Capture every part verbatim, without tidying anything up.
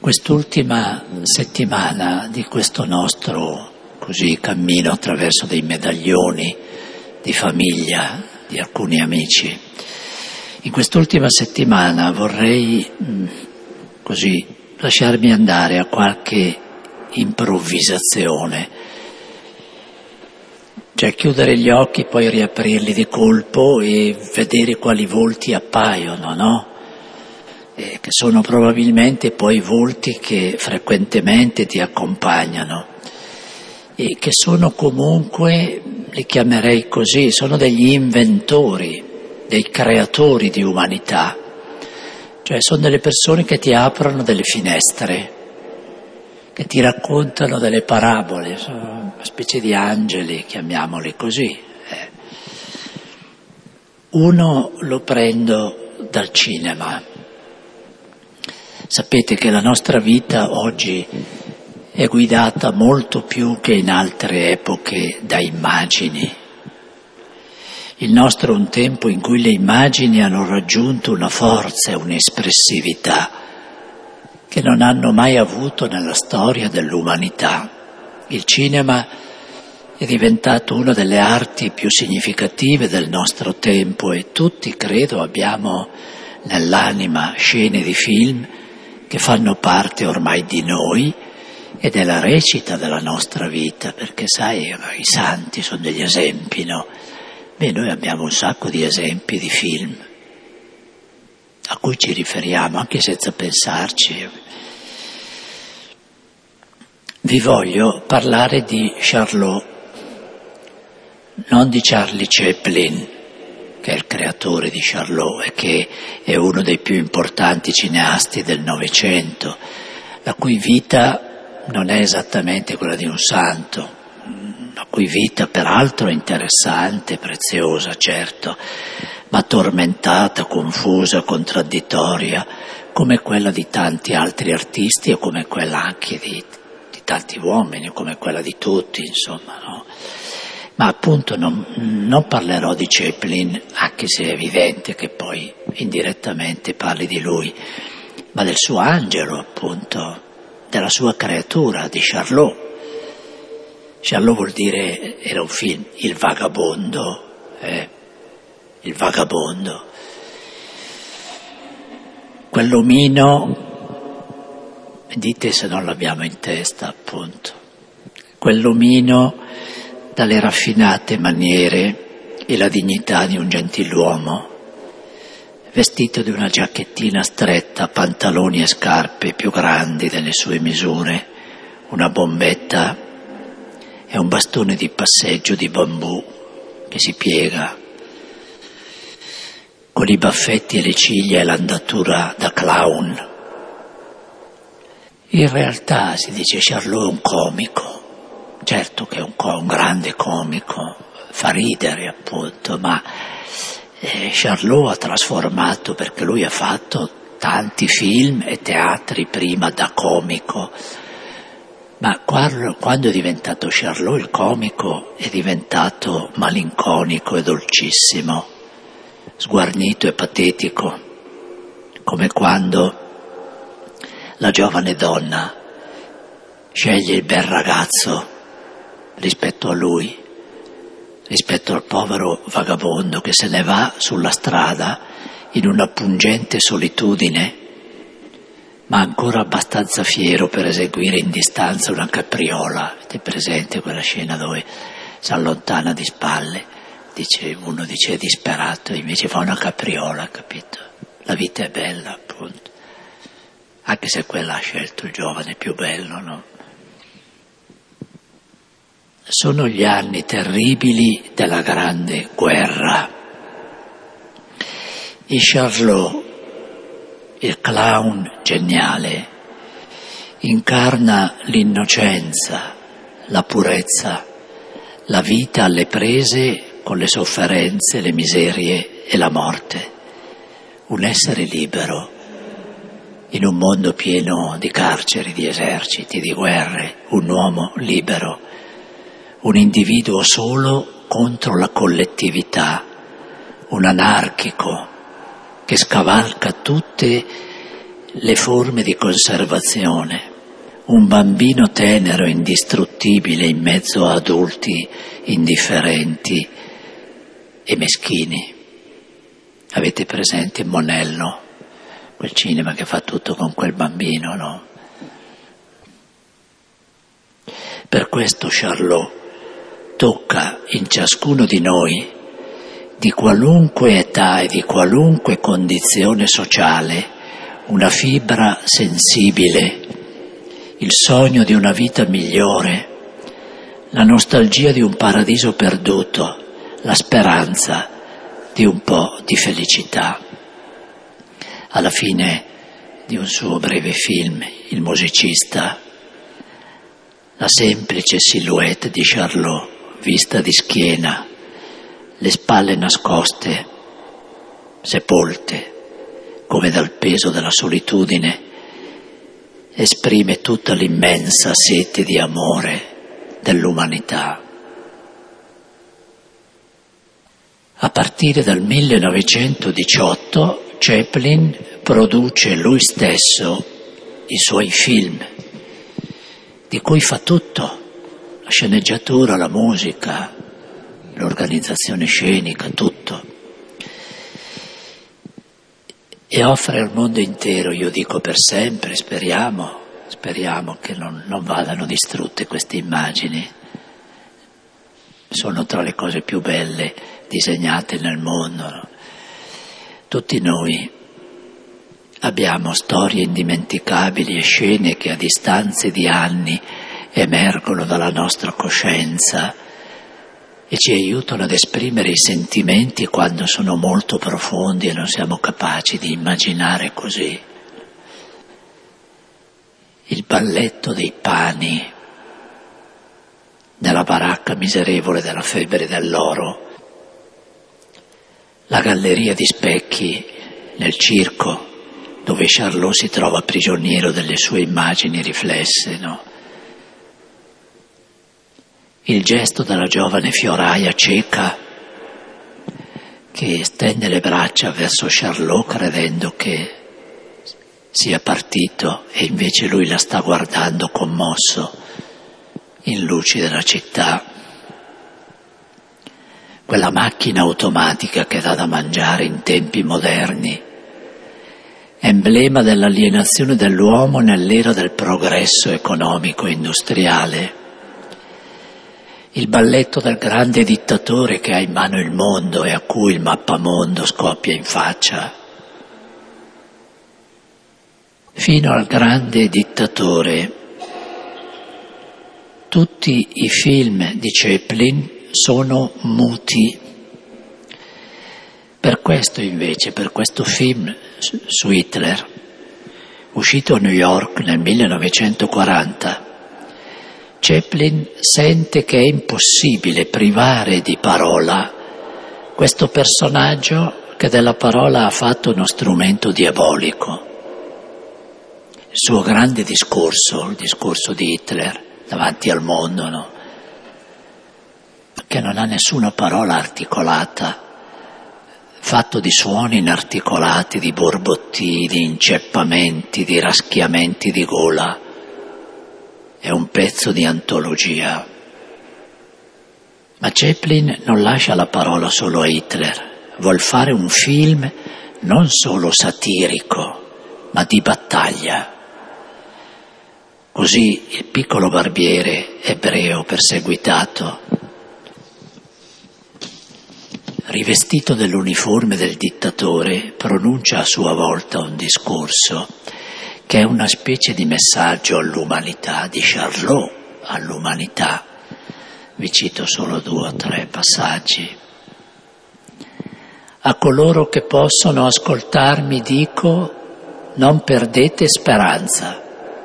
Quest'ultima settimana di questo nostro così cammino attraverso dei medaglioni di famiglia, di alcuni amici, in quest'ultima settimana vorrei mh, così lasciarmi andare a qualche improvvisazione, cioè chiudere gli occhi, poi riaprirli di colpo e vedere quali volti appaiono, no? Eh, che sono probabilmente poi volti che frequentemente ti accompagnano e che sono comunque, li chiamerei così, sono degli inventori, dei creatori di umanità, cioè sono delle persone che ti aprono delle finestre, che ti raccontano delle parabole, sono una specie di angeli, chiamiamoli così. Eh. Uno lo prendo dal cinema. Sapete che la nostra vita oggi è guidata molto più che in altre epoche da immagini. Il nostro è un tempo in cui le immagini hanno raggiunto una forza e un'espressività che non hanno mai avuto nella storia dell'umanità. Il cinema è diventato una delle arti più significative del nostro tempo e tutti, credo, abbiamo nell'anima scene di film che fanno parte ormai di noi e della recita della nostra vita, perché sai, i santi sono degli esempi, no? Beh, noi abbiamo un sacco di esempi di film a cui ci riferiamo anche senza pensarci. Vi voglio parlare di Charlot, non di Charlie Chaplin, che è il creatore di Charlot e che è uno dei più importanti cineasti del Novecento, la cui vita non è esattamente quella di un santo, la cui vita peraltro è interessante, preziosa, certo, ma tormentata, confusa, contraddittoria, come quella di tanti altri artisti e come quella anche di, di tanti uomini, come quella di tutti, insomma, no? Ma appunto non, non parlerò di Chaplin, anche se è evidente che poi indirettamente parli di lui, ma del suo angelo, appunto, della sua creatura, di Charlot. Charlot vuol dire, era un film, Il Vagabondo, eh? Il Vagabondo. Quell'omino, dite se non l'abbiamo in testa, appunto, quell'omino dalle raffinate maniere e la dignità di un gentiluomo, vestito di una giacchettina stretta, pantaloni e scarpe più grandi delle sue misure, una bombetta e un bastone di passeggio di bambù che si piega, con i baffetti e le ciglia e l'andatura da clown. In realtà, si dice, Charlot è un comico. Certo che è un, un grande comico, fa ridere appunto, ma eh, Charlot ha trasformato, perché lui ha fatto tanti film e teatri prima da comico, ma quando, quando è diventato Charlot il comico è diventato malinconico e dolcissimo, sguarnito e patetico, come quando la giovane donna sceglie il bel ragazzo rispetto a lui, rispetto al povero vagabondo che se ne va sulla strada in una pungente solitudine, ma ancora abbastanza fiero per eseguire in distanza una capriola. Avete presente quella scena dove si allontana di spalle? Dice, uno dice è disperato, invece fa una capriola, capito? La vita è bella, appunto. Anche se quella ha scelto il giovane più bello, no? Sono gli anni terribili della Grande Guerra. E Charlot, il clown geniale, incarna l'innocenza, la purezza, la vita alle prese con le sofferenze, le miserie e la morte. Un essere libero in un mondo pieno di carceri, di eserciti, di guerre, un uomo libero. Un individuo solo contro la collettività, un anarchico che scavalca tutte le forme di conservazione. Un bambino tenero, indistruttibile in mezzo a adulti indifferenti e meschini. Avete presente Monello, quel cinema che fa tutto con quel bambino, no? Per questo Charlot tocca in ciascuno di noi, di qualunque età e di qualunque condizione sociale, una fibra sensibile, il sogno di una vita migliore, la nostalgia di un paradiso perduto, la speranza di un po' di felicità. Alla fine di un suo breve film, il musicista, la semplice silhouette di Charlot, vista di schiena, le spalle nascoste, sepolte, come dal peso della solitudine, esprime tutta l'immensa sete di amore dell'umanità. A partire dal millenovecentodiciotto Chaplin produce lui stesso i suoi film, di cui fa tutto, la sceneggiatura, la musica, l'organizzazione scenica, tutto. E offre al mondo intero, io dico per sempre, speriamo, speriamo che non, non vadano distrutte queste immagini. Sono tra le cose più belle disegnate nel mondo. No? Tutti noi abbiamo storie indimenticabili e scene che a distanze di anni emergono dalla nostra coscienza e ci aiutano ad esprimere i sentimenti quando sono molto profondi e non siamo capaci di immaginare così. Il balletto dei pani nella baracca miserevole della febbre dell'oro, la galleria di specchi nel circo dove Charlot si trova prigioniero delle sue immagini riflesse, no? Il gesto della giovane fioraia cieca che stende le braccia verso Charlot credendo che sia partito e invece lui la sta guardando commosso in luci della città. Quella macchina automatica che dà da mangiare in tempi moderni, emblema dell'alienazione dell'uomo nell'era del progresso economico e industriale. Il balletto del grande dittatore che ha in mano il mondo e a cui il mappamondo scoppia in faccia. Fino al grande dittatore, tutti i film di Chaplin sono muti. Per questo invece, per questo film su Hitler, uscito a New York nel millenovecentoquaranta, Chaplin sente che è impossibile privare di parola questo personaggio che della parola ha fatto uno strumento diabolico. Il suo grande discorso, il discorso di Hitler davanti al mondo, no? Che non ha nessuna parola articolata, fatto di suoni inarticolati, di borbotti, di inceppamenti, di raschiamenti di gola. È un pezzo di antologia. Ma Chaplin non lascia la parola solo a Hitler, vuol fare un film non solo satirico, ma di battaglia. Così il piccolo barbiere ebreo perseguitato, rivestito dell'uniforme del dittatore, pronuncia a sua volta un discorso che è una specie di messaggio all'umanità, di Charlot all'umanità. Vi cito solo due o tre passaggi. A coloro che possono ascoltarmi dico, non perdete speranza.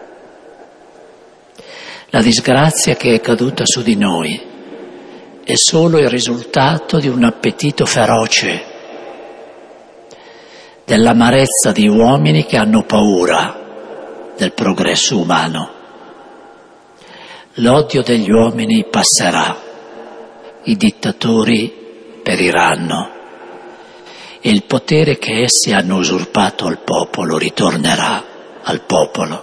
La disgrazia che è caduta su di noi è solo il risultato di un appetito feroce, dell'amarezza di uomini che hanno paura del progresso umano. L'odio degli uomini passerà, i dittatori periranno e il potere che essi hanno usurpato al popolo ritornerà. al popolo.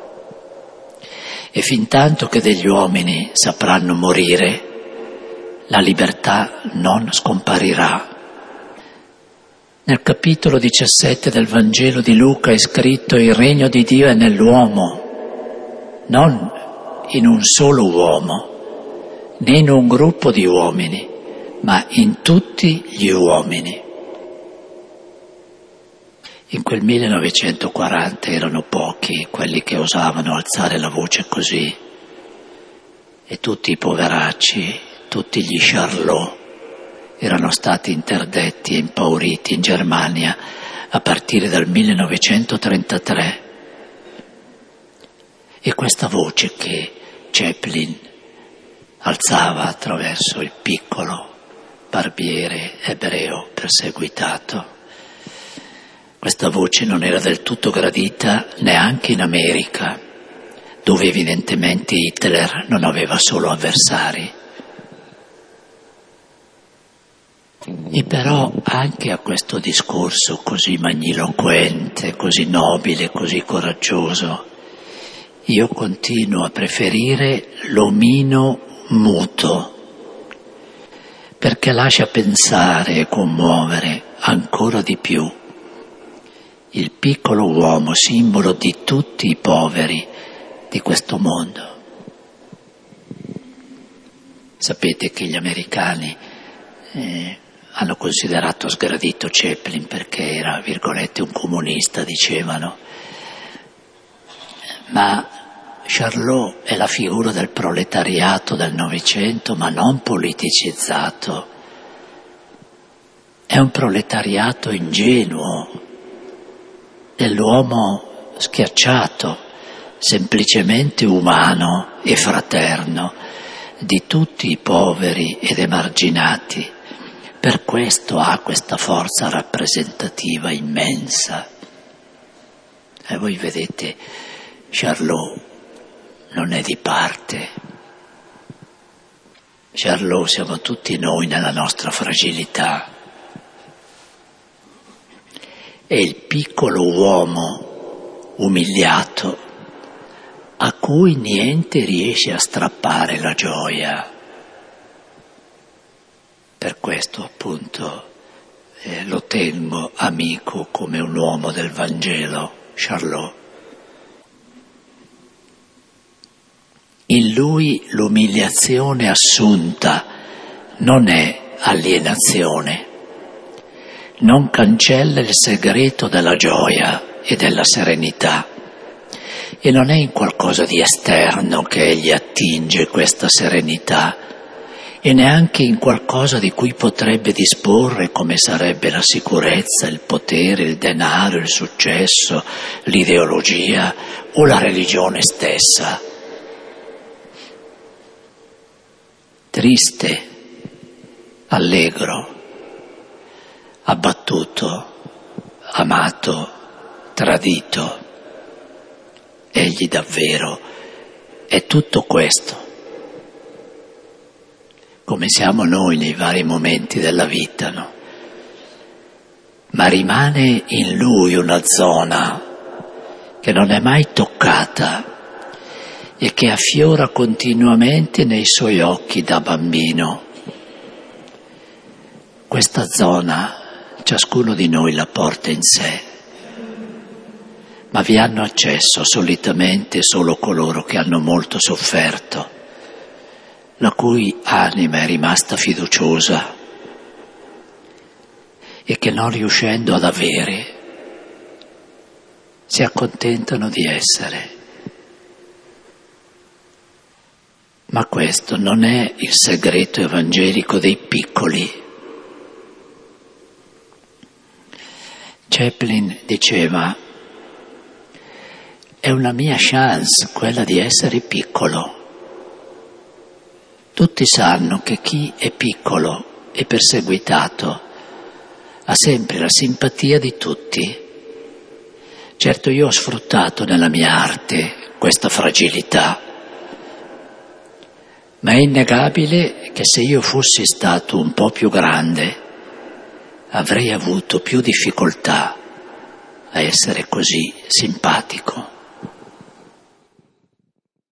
E fintanto che degli uomini sapranno morire, la libertà non scomparirà. Nel capitolo diciassette del Vangelo di Luca è scritto: il regno di Dio è nell'uomo, non in un solo uomo, né in un gruppo di uomini, ma in tutti gli uomini. In quel millenovecentoquaranta erano pochi quelli che osavano alzare la voce così, e tutti i poveracci, tutti gli charlot erano stati interdetti e impauriti in Germania a partire dal millenovecentotrentatré. E questa voce che Chaplin alzava attraverso il piccolo barbiere ebreo perseguitato, questa voce non era del tutto gradita neanche in America, dove evidentemente Hitler non aveva solo avversari. E però anche a questo discorso così magniloquente, così nobile, così coraggioso, io continuo a preferire l'omino muto, perché lascia pensare e commuovere ancora di più. Il piccolo uomo, simbolo di tutti i poveri di questo mondo. Sapete che gli americani eh, hanno considerato sgradito Chaplin perché era, virgolette, un comunista, dicevano. Ma Charlot è la figura del proletariato del Novecento, ma non politicizzato. È un proletariato ingenuo, dell'uomo schiacciato, semplicemente umano e fraterno, di tutti i poveri ed emarginati. Per questo ha questa forza rappresentativa immensa. E voi vedete, Charlot non è di parte. Charlot siamo tutti noi nella nostra fragilità. È il piccolo uomo umiliato a cui niente riesce a strappare la gioia. Per questo appunto eh, lo tengo amico come un uomo del Vangelo, Charlot. In lui l'umiliazione assunta non è alienazione, non cancella il segreto della gioia e della serenità, e non è in qualcosa di esterno che egli attinge questa serenità, e neanche in qualcosa di cui potrebbe disporre, come sarebbe la sicurezza, il potere, il denaro, il successo, l'ideologia o la religione stessa. Triste, allegro, abbattuto, amato, tradito. Egli davvero è tutto questo, come siamo noi nei vari momenti della vita, no? Ma rimane in lui una zona che non è mai toccata e che affiora continuamente nei suoi occhi da bambino. Questa zona ciascuno di noi la porta in sé, ma vi hanno accesso solitamente solo coloro che hanno molto sofferto, la cui anima è rimasta fiduciosa e che non riuscendo ad avere si accontentano di essere. Ma questo non è il segreto evangelico dei piccoli. Chaplin diceva: è una mia chance quella di essere piccolo. Tutti sanno che chi è piccolo e perseguitato ha sempre la simpatia di tutti. Certo, io ho sfruttato nella mia arte questa fragilità, ma è innegabile che se io fossi stato un po' più grande avrei avuto più difficoltà a essere così simpatico.